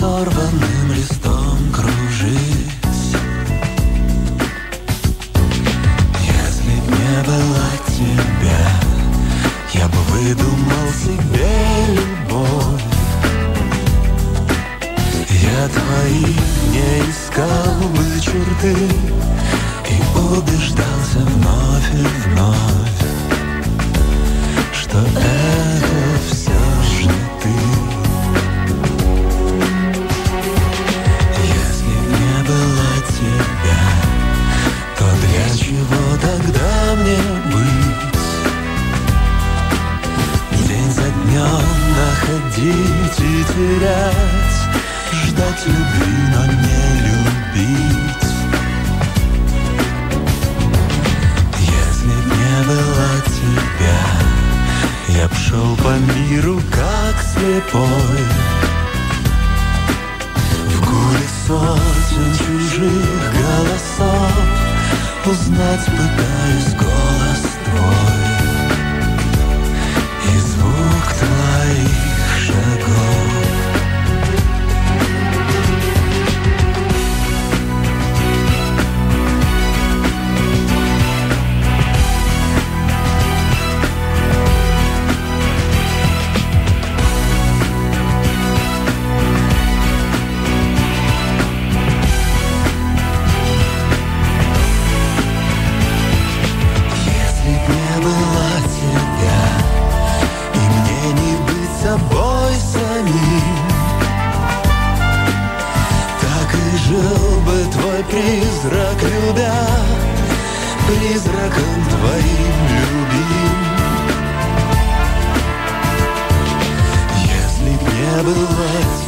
сорванным листом кружить. Если б не было тебя, я бы выдумал себе любовь. Я твои не искал бы черты и убеждался вновь и вновь, что это все же ты. Если б не было тебя, то для чего тогда мне быть? День за днем находить и терять, ждать любви, но не любить. Если б не было тебя, я б шел по миру как слепой, в гуле сотен чужих голосов узнать пытаюсь голос твой и звук твоих шагов. Жил бы твой призрак, любя, призраком твоим любим. Если б не было